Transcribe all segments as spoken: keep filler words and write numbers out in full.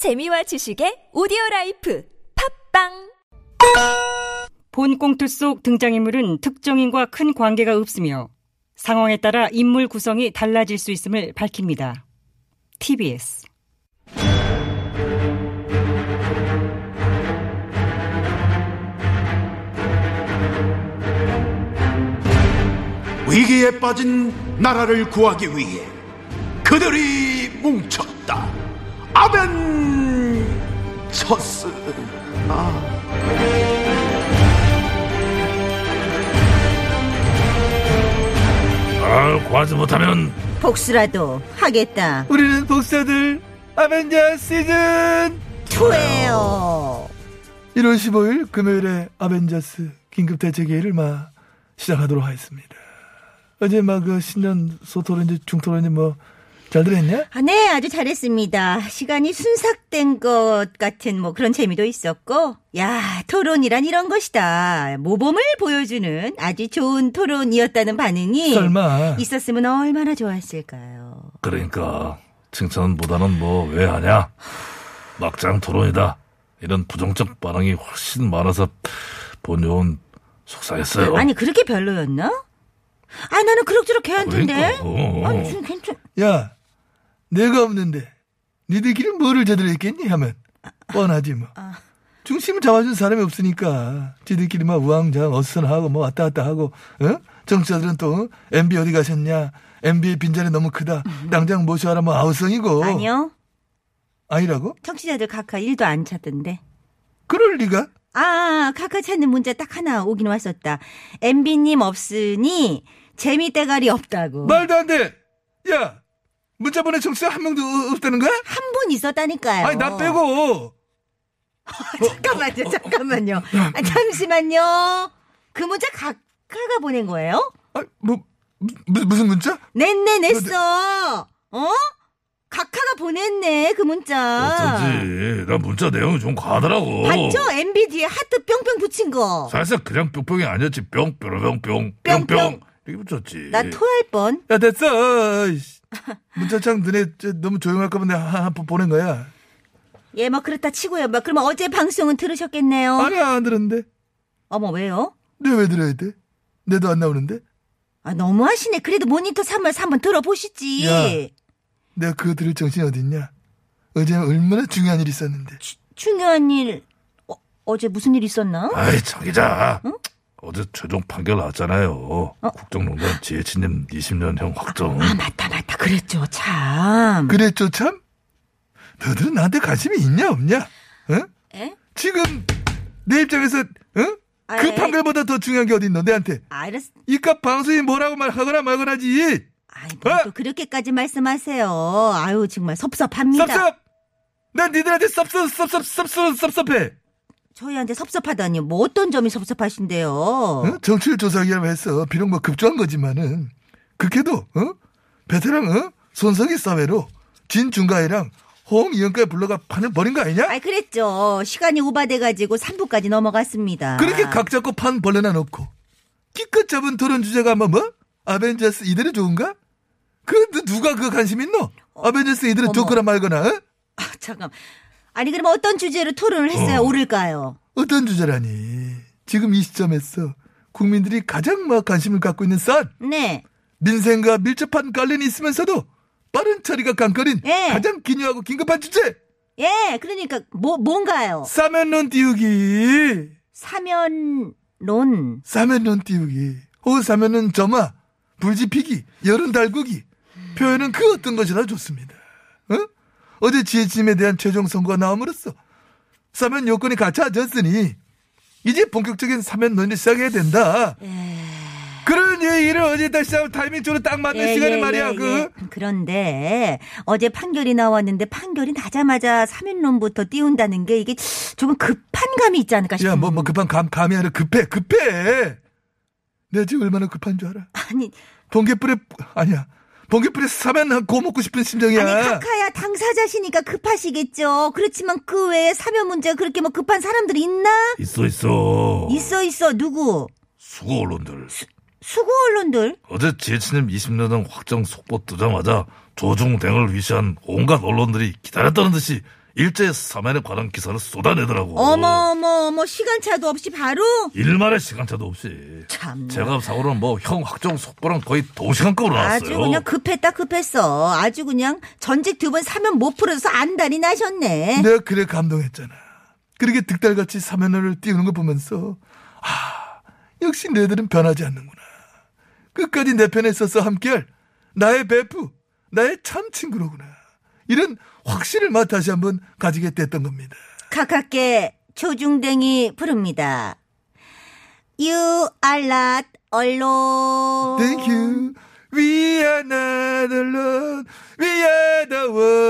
재미와 지식의 오디오라이프 팝빵. 본 꽁트 속 등장인물은 특정인과 큰 관계가 없으며 상황에 따라 인물 구성이 달라질 수 있음을 밝힙니다. 티비에스. 위기에 빠진 나라를 구하기 위해 그들이 뭉쳤다. 아벤처스. 아. 아, 구하지 못하면 복수라도 하겠다. 우리는 복사들 아벤져 시즌 이예요. 일월 십오일 금요일에 아벤져스 긴급대책회의를 막 시작하도록 하겠습니다. 어제 막 그 신년 소토론지 중토론지 뭐 잘들 했냐? 아, 네, 아주 잘했습니다. 시간이 순삭된 것 같은 뭐 그런 재미도 있었고, 야, 토론이란 이런 것이다. 모범을 보여주는 아주 좋은 토론이었다는 반응이 설마 있었으면 얼마나 좋았을까요? 그러니까 칭찬보다는 뭐 왜 하냐, 막장 토론이다, 이런 부정적 반응이 훨씬 많아서 본요는 속상했어요. 아니, 그렇게 별로였나? 아, 나는 그럭저럭 괜찮던데. 그러니까, 어. 아니, 좀 괜찮. 야, 내가 없는데 니들끼리 뭐를 제대로 했겠니 하면 뻔하지 뭐. 아. 중심을 잡아준 사람이 없으니까 지들끼리 막 우왕좌왕 어수선하고 뭐 왔다 갔다 하고, 어? 정치자들은 또 엠비 어디 가셨냐, 엠비의 빈자리 너무 크다, 당장 모셔와라 뭐 아우성이고. 아니요. 아니라고? 청취자들 각하 일도 안 찾던데. 그럴 리가? 아, 각하 찾는 문자 딱 하나 오긴 왔었다. 엠비님 없으니 재미대가리 없다고. 말도 안 돼. 야, 문자 보낸 청취자 한 명도 없다는 거야? 한 분 있었다니까요. 아니, 나 빼고. 잠깐만요, 잠깐만요. 아, 잠시만요. 그 문자 각하가 보낸 거예요? 아, 뭐, 무, 무슨 문자? 냈네, 냈어. 어? 각하가 보냈네, 그 문자. 어쩐지 나 문자 내용이 좀 과하더라고. 봤죠? 엠비 뒤에 하트 뿅뿅 붙인 거. 살짝 그냥 뿅뿅이 아니었지. 뿅 뿅뿅 뿅 뿅뿅. 뿅뿅 이렇게 붙였지. 나 토할 뻔. 야, 됐어. 문자창 너네 너무 조용할까 봐 내가 한 번 보낸 거야. 예, 뭐 그렇다 치고요. 뭐 그럼 어제 방송은 들으셨겠네요. 아니야, 안 들었는데. 어머, 왜요? 내가 왜 들어야 돼? 내도 안 나오는데? 아, 너무하시네. 그래도 모니터 삼아서 한번 들어보시지. 야, 내가 그거 들을 정신이 어딨냐? 어제 얼마나 중요한 일이 있었는데. 주, 중요한 일, 어, 어제 무슨 일 있었나? 아이, 장 기자. 응? 어제 최종 판결 나왔잖아요. 어? 국정농단 지혜진님 이십 년형 확정. 아, 맞다, 맞다. 그랬죠, 참. 그랬죠, 참? 너들은 나한테 관심이 있냐, 없냐? 응? 에? 지금 내 입장에서, 응? 아, 그 에? 판결보다 더 중요한 게 어딨노, 내한테? 알았어. 이깟 방송이 뭐라고 말하거나 말거나지. 아이, 뭐 어? 또 그렇게까지 말씀하세요. 아유, 정말 섭섭합니다. 섭섭! 난 니들한테 섭섭, 섭섭, 섭섭, 섭섭해. 저희한테 섭섭하다니 뭐 어떤 점이 섭섭하신데요? 어? 정치를 조사하기로 했어. 비록 뭐 급조한 거지만은. 그렇게도, 어? 베테랑, 어? 손석희 사회로 진중가이랑 홍이영까지 불러가 판을 벌인 거 아니냐? 아이, 그랬죠. 시간이 오바돼가지고 삼 부까지 넘어갔습니다. 그렇게 각 잡고 판 벌려놔 놓고 기껏 잡은 토론 주제가 뭐 뭐? 아벤져스 이대로 좋은가? 그 누가 그 관심 있노? 어, 아벤져스 이대로 어머. 좋거나 말거나. 어? 아, 잠깐. 아니, 그럼 어떤 주제로 토론을 했어야 어. 오를까요? 어떤 주제라니? 지금 이 시점에서 국민들이 가장 막 관심을 갖고 있는 싼 네. 민생과 밀접한 관련이 있으면서도 빠른 처리가 관건인 예. 가장 기묘하고 긴급한 주제. 예, 그러니까 뭐 뭔가요? 사면론 띄우기. 사면론. 사면론 띄우기. 혹은 사면론 점화, 불지피기, 여론 달구기. 표현은 그 어떤 것이나 좋습니다. 어? 어제 지혜진에 대한 최종 선고가 나옴으로써 사면 요건이 갖춰졌으니 이제 본격적인 사면론을 시작해야 된다. 예. 그런 얘기를 어제 다시 시작하면 타이밍적으로 딱 맞는 예, 시간에 예, 말이야. 예, 그 예. 그런데 어제 판결이 나왔는데 판결이 나자마자 사면론부터 띄운다는 게 이게 조금 급한 감이 있지 않을까 싶어요. 야, 뭐, 뭐 급한 감, 감이 아니라 급해, 급해. 내가 지금 얼마나 급한 줄 알아? 아니, 번개불에, 아니야. 번개불에 사면 고 먹고 싶은 심정이야. 아니, 카카야 당사자시니까 급하시겠죠. 그렇지만 그 외에 사면 문제가 그렇게 뭐 급한 사람들이 있나? 있어 있어. 있어, 있어. 누구? 수고 언론들. 수고 언론들? 어제 지혜진님 이십 년형 확정 속보 뜨자마자 조중댕을 위시한 온갖 언론들이 기다렸다는 듯이 일제히 사면에 관한 기사를 쏟아내더라고. 어머 어머 어머 시간차도 없이 바로? 일말의 시간차도 없이. 참. 제가 사고는 뭐 형 확정 속보랑 거의 동시간급으로 나왔어요. 아주 그냥 급했다 급했어. 아주 그냥 전직 두 번 사면 못 풀어서 안달이 나셨네. 내가 그래 감동했잖아. 그렇게 득달같이 사면을 띄우는 거 보면서 아 역시 너희들은 변하지 않는구나. 끝까지 내 편에 서서 함께할 나의 베프, 나의 참 친구로구나. 이런 확신을 맛 다시 한번 가지게 됐던 겁니다. 가깝게 조중댕이 부릅니다. You are not alone. Thank you. We are not alone. We are the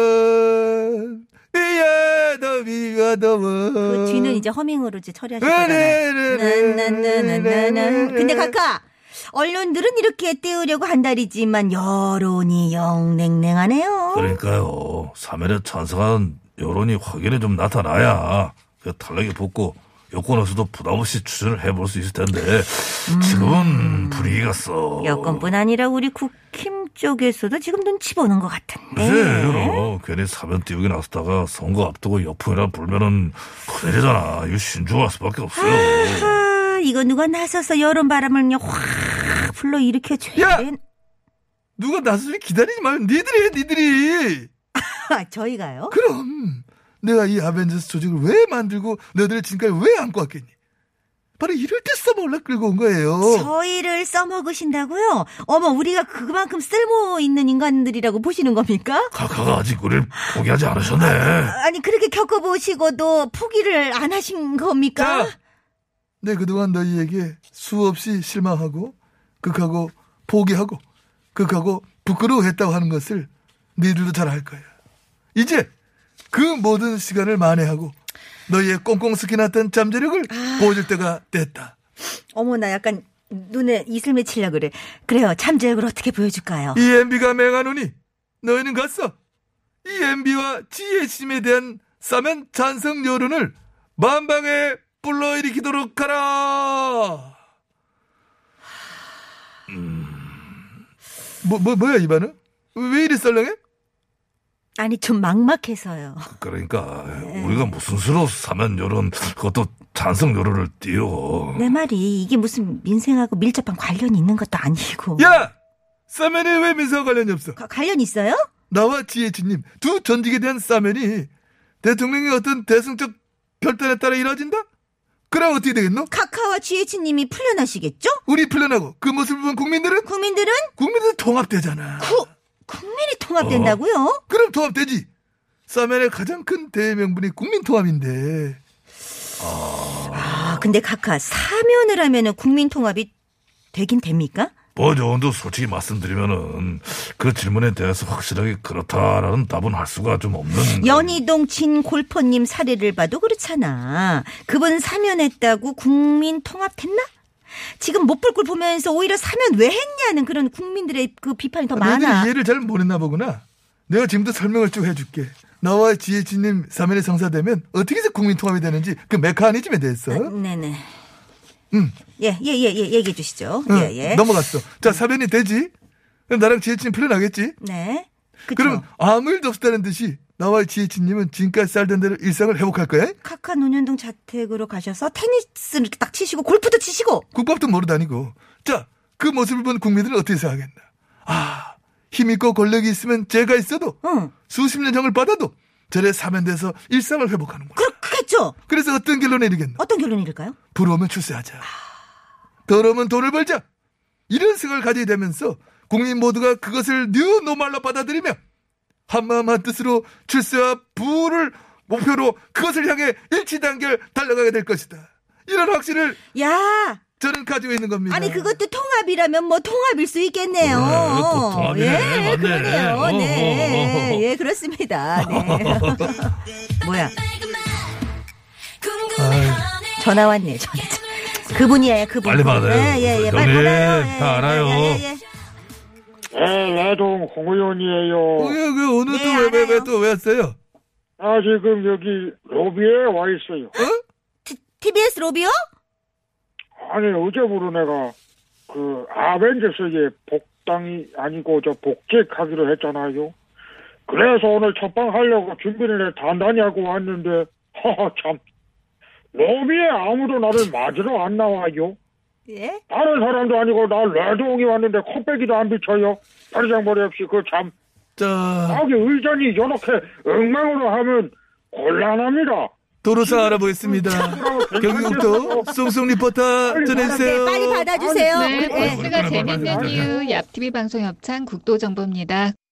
one. We are the, we are the one. 그 뒤는 이제 허밍으로 이제 처리하실 거잖아요. 나나나나나나. 근데 카카, 언론들은 이렇게 띄우려고 한달이지만 여론이 영냉냉하네요. 그러니까요. 사면에 찬성한 여론이 확연히 좀 나타나야 그 탈락에 붙고 여권에서도 부담없이 추진을 해볼 수 있을 텐데 지금은 분위기가 써. 여권뿐 아니라 우리 국힘 쪽에서도 지금 눈치 보는 것 같은데. 그래요. 괜히 사면 띄우기 나섰다가 선거 앞두고 역풍이라 불면은 큰일이잖아. 이거 신중할 수밖에 없어요. 아하, 이거 누가 나서서 여론 바람을 그냥 확 불러일으켜줘야 야! 돼. 누가 나서지 기다리지 말고 니들이 해, 니들이. 아, 저희가요? 그럼 내가 이 아벤져스 조직을 왜 만들고 너희들을 지금까지 왜 안고 왔겠니? 바로 이럴 때 써먹으려 끌고 온 거예요. 저희를 써먹으신다고요? 어머, 우리가 그만큼 쓸모 있는 인간들이라고 보시는 겁니까? 카카가 아직 우리를 포기하지 않으셨네. 아니, 그렇게 겪어보시고도 포기를 안 하신 겁니까? 자, 내 그동안 너희에게 수없이 실망하고 극하고 포기하고 극하고 부끄러워했다고 하는 것을 너희들도 잘 알 거야. 이제 그 모든 시간을 만회하고 너희의 꽁꽁 스키났던 잠재력을 아. 보여줄 때가 됐다. 어머, 나 약간 눈에 이슬 맺히려고 그래. 그래요, 잠재력을 어떻게 보여줄까요? 이 엠비가 맹하노니 너희는 갔어. 이 엠비와 지혜심에 대한 싸면 찬성 여론을 만방에 불러일으키도록 하라. 음... 뭐, 뭐, 뭐야, 이반은? 왜 이리 썰렁해? 아니, 좀 막막해서요. 그러니까 우리가 무슨 수로 사면 여론 그것도 찬성 여론을 띄워. 내 말이 이게 무슨 민생하고 밀접한 관련이 있는 것도 아니고. 야! 싸면이 왜 민사와 관련이 없어? 가, 관련 있어요? 나와 지혜진님 두 전직에 대한 싸면이 대통령의 어떤 대승적 결단에 따라 이루어진다? 그럼 어떻게 되겠노? 카카와 지혜진님이 풀려나시겠죠? 우리 풀려나고 그 모습을 본 국민들은? 국민들은? 국민들은 통합되잖아. 구, 국민이 통합된다고요? 어? 그럼 통합되지. 싸면의 가장 큰 대명분이 국민 통합인데. 아, 근데 카카 사면을 하면은 국민 통합이 되긴 됩니까? 뭐 정도 솔직히 말씀드리면은 그 질문에 대해서 확실하게 그렇다라는 답은 할 수가 좀 없는. 연희동 진골퍼님 사례를 봐도 그렇잖아. 그분 사면했다고 국민 통합됐나? 지금 못 볼 걸 보면서 오히려 사면 왜 했냐는 그런 국민들의 그 비판이 더 많아. 너희들이 이해를 잘 못했나 보구나. 내가 지금부터 설명을 쭉 해줄게. 나와 지혜진님 사면이 성사되면 어떻게 해서 국민 통합이 되는지 그 메커니즘에 대해서. 아, 네네. 응. 예, 예, 예, 예, 얘기해 주시죠. 응, 예, 예. 넘어갔어. 자, 사면이 되지? 그럼 나랑 지혜진 풀려나겠지? 네. 그쵸? 그럼 아무 일도 없다는 듯이 나와 지혜진님은 지금까지 살던 대로 일상을 회복할 거야? 카카 논현동 자택으로 가셔서 테니스를 이렇게 딱 치시고 골프도 치시고. 국밥도 모르 다니고. 자, 그 모습을 본 국민들은 어떻게 생각하겠나? 아, 힘있고 권력이 있으면 죄가 있어도 응. 수십 년 형을 받아도 절에 사면돼서 일상을 회복하는 거야. 그렇겠죠. 그래서 어떤 결론에 이르겠나? 어떤 결론일까요? 부러우면 출세하자. 더러우면 돈을 벌자. 이런 생각을 가지게 되면서 국민 모두가 그것을 뉴노멀로 받아들이며 한마음 한뜻으로 출세와 부를 목표로 그것을 향해 일치단결 달려가게 될 것이다. 이런 확신을 야, 저는 가지고 있는 겁니다. 아니 그것도 통합이라면 뭐 통합일 수 있겠네요. 그래, 또 통합이네. 예, 맞네. 그러네요. 어, 네, 어, 어, 어. 예, 그렇습니다. 네. 뭐야? 전화 왔네. 전화. 그분이에요, 그분. 빨리 받아요. 예, 예, 예, 빨리 형님, 받아요. 예, 다 알아요. 예, 예, 예. 네, 내동 홍 의원이에요. 어, 그, 그 오늘 네, 또 왜 왜 왜 알아요. 또 왜 왔어요? 아, 지금 여기 로비에 와 있어요. 어? 티, 티비에스 로비요? 아니, 어제부로 내가 그 아벤져스의 복당이 아니고 저 복직하기로 했잖아요. 그래서 오늘 첫방 하려고 준비를 단단히 하고 왔는데 허허 참 로비에 아무도 나를 맞으러 안 나와요. 예? 다른 사람도 아니고 나 레드옹이 왔는데 코빼기도 안 비쳐요. 버리장머리 없이 그 참 자, 여기 의전이 이렇게 엉망으로 하면 곤란합니다. 도로상 알아보겠습니다. 경기국도 송송 리포터 전해주세요. 네, 빨리 받아주세요. 네, 네. 버스가 재밌는 이유, 얍티비 방송 협찬 국도정보입니다.